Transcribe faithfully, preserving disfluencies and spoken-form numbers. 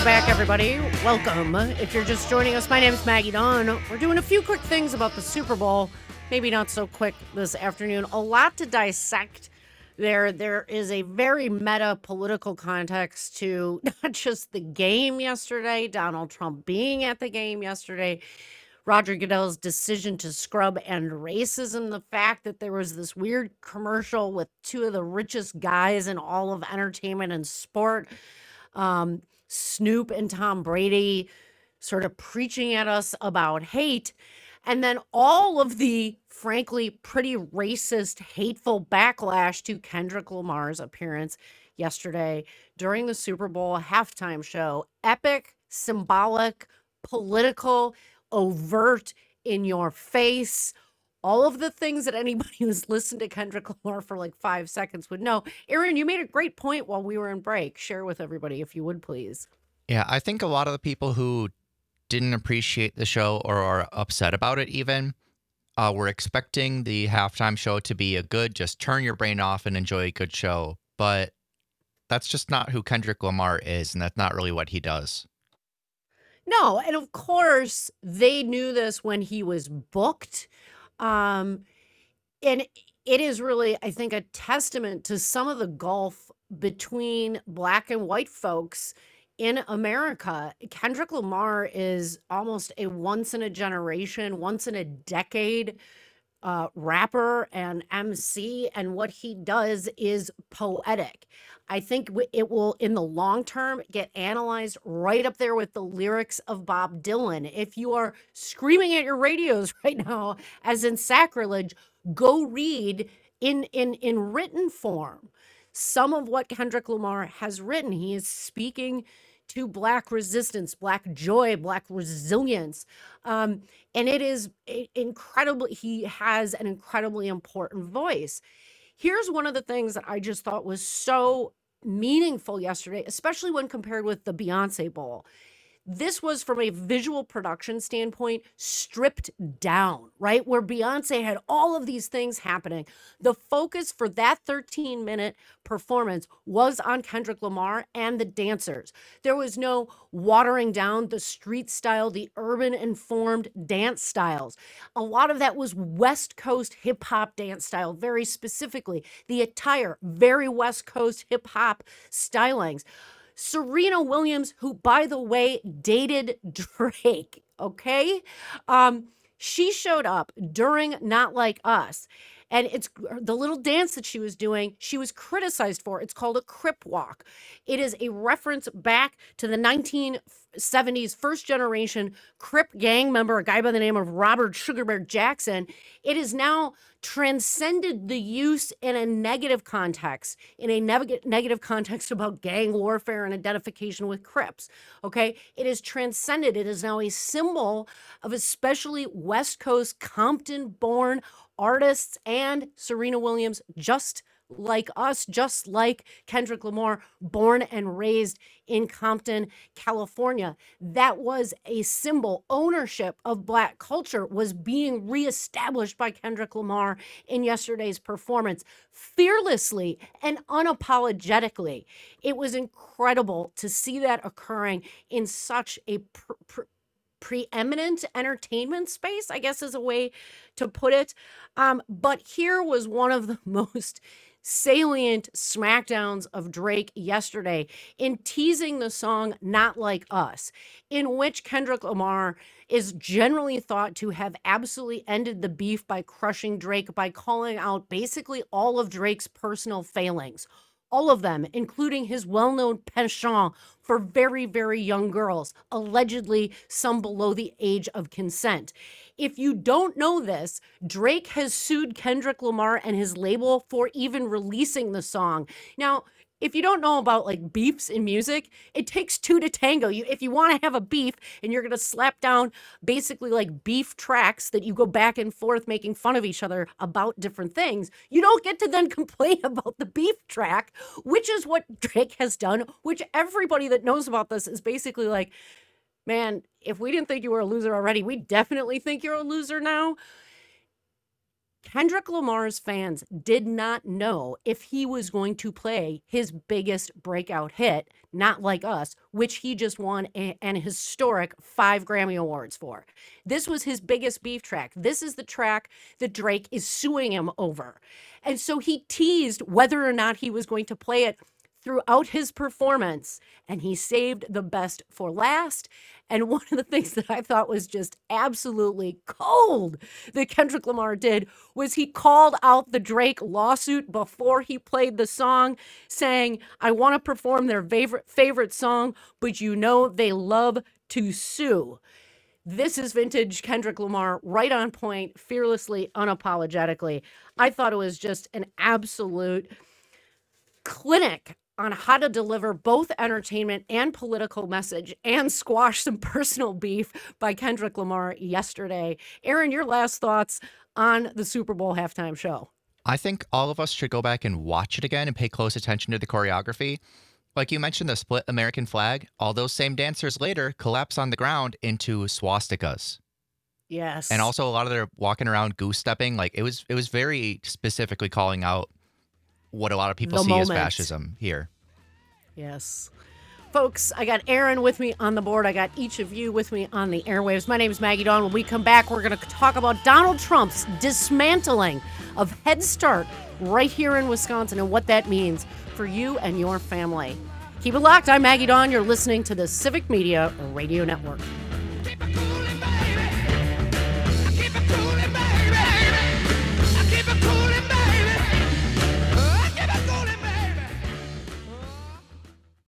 back, everybody. Welcome. If you're just joining us, my name is Maggie Dawn. We're doing a few quick things about the Super Bowl. Maybe not so quick this afternoon. A lot to dissect there. There is a very meta political context to not just the game yesterday, Donald Trump being at the game yesterday, Roger Goodell's decision to scrub end racism, the fact that there was this weird commercial with two of the richest guys in all of entertainment and sport, um, Snoop and Tom Brady, sort of preaching at us about hate. And then all of the, frankly, pretty racist, hateful backlash to Kendrick Lamar's appearance yesterday during the Super Bowl halftime show. Epic, symbolic, political, overt, in your face. All of the things that anybody who's listened to Kendrick Lamar for like five seconds would know. Aaron, you made a great point while we were in break. Share with everybody, if you would, please. Yeah, I think a lot of the people who didn't appreciate the show or are upset about it even uh, were expecting the halftime show to be a good, just turn your brain off and enjoy a good show. But that's just not who Kendrick Lamar is, and that's not really what he does. No, and of course, they knew this when he was booked. Um, and it is really, I think, a testament to some of the gulf between black and white folks in America. Kendrick Lamar is almost a once in a generation, once in a decade uh, rapper and M C, and what he does is poetic. I think w- it will, in the long term, get analyzed right up there with the lyrics of Bob Dylan. If you are screaming at your radios right now, as in sacrilege, go read in in in written form some of what Kendrick Lamar has written. He is speaking to Black resistance, Black joy, Black resilience. Um, and it is i- incredibly, he has an incredibly important voice. Here's one of the things that I just thought was so meaningful yesterday, especially when compared with the Beyonce Bowl. This was, from a visual production standpoint, stripped down, right? Where Beyonce had all of these things happening. The focus for that thirteen minute performance was on Kendrick Lamar and the dancers. There was no watering down the street style, the urban informed dance styles. A lot of that was West Coast hip hop dance style, very specifically. The attire, very West Coast hip hop stylings. Serena Williams, who, by the way, dated Drake, okay? Um, she showed up during Not Like Us. And it's the little dance that she was doing, she was criticized for. It's called a Crip Walk. It is a reference back to the nineteen seventies first generation Crip gang member, a guy by the name of Robert Sugar Bear Jackson. It has now transcended the use in a negative context, in a neg- negative context about gang warfare and identification with Crips. Okay, it is transcended. It is now a symbol of especially West Coast Compton-born artists and Serena Williams, just like us, just like Kendrick Lamar, born and raised in Compton, California. That was a symbol. Ownership of Black culture was being reestablished by Kendrick Lamar in yesterday's performance, fearlessly and unapologetically. It was incredible to see that occurring in such a pr- pr- preeminent entertainment space, I guess is a way to put it. Um, but here was one of the most salient smackdowns of Drake yesterday in teasing the song Not Like Us, in which Kendrick Lamar is generally thought to have absolutely ended the beef by crushing Drake by calling out basically all of Drake's personal failings. All of them, including his well known penchant for very, very young girls, allegedly some below the age of consent. If you don't know this, Drake has sued Kendrick Lamar and his label for even releasing the song. Now, if you don't know about like beefs in music, it takes two to tango. You, if you want to have a beef and you're going to slap down basically like beef tracks that you go back and forth making fun of each other about different things, you don't get to then complain about the beef track, which is what Drake has done, which everybody that knows about this is basically like, man, if we didn't think you were a loser already, we definitely think you're a loser now. Kendrick Lamar's fans did not know if he was going to play his biggest breakout hit, Not Like Us, which he just won a, an historic five Grammy Awards for. This was his biggest beef track. This is the track that Drake is suing him over. And so he teased whether or not he was going to play it throughout his performance, and he saved the best for last. And one of the things that I thought was just absolutely cold that Kendrick Lamar did was he called out the Drake lawsuit before he played the song, saying, I want to perform their favorite favorite song, but you know they love to sue. This is vintage Kendrick Lamar, right on point, fearlessly, unapologetically. I thought it was just an absolute clinic on how to deliver both entertainment and political message and squash some personal beef by Kendrick Lamar yesterday. Aaron, your last thoughts on the Super Bowl halftime show? I think all of us should go back and watch it again and pay close attention to the choreography. Like you mentioned, the split American flag, all those same dancers later collapse on the ground into swastikas. Yes. And also a lot of their walking around goose stepping, like it was it was very specifically calling out what a lot of people The see as moment. fascism here. Yes. Folks, I got Aaron with me on the board. I got each of you with me on the airwaves. My name is Maggie Dawn. When we come back, we're going to talk about Donald Trump's dismantling of Head Start right here in Wisconsin and what that means for you and your family. Keep it locked. I'm Maggie Dawn. You're listening to the Civic Media Radio Network.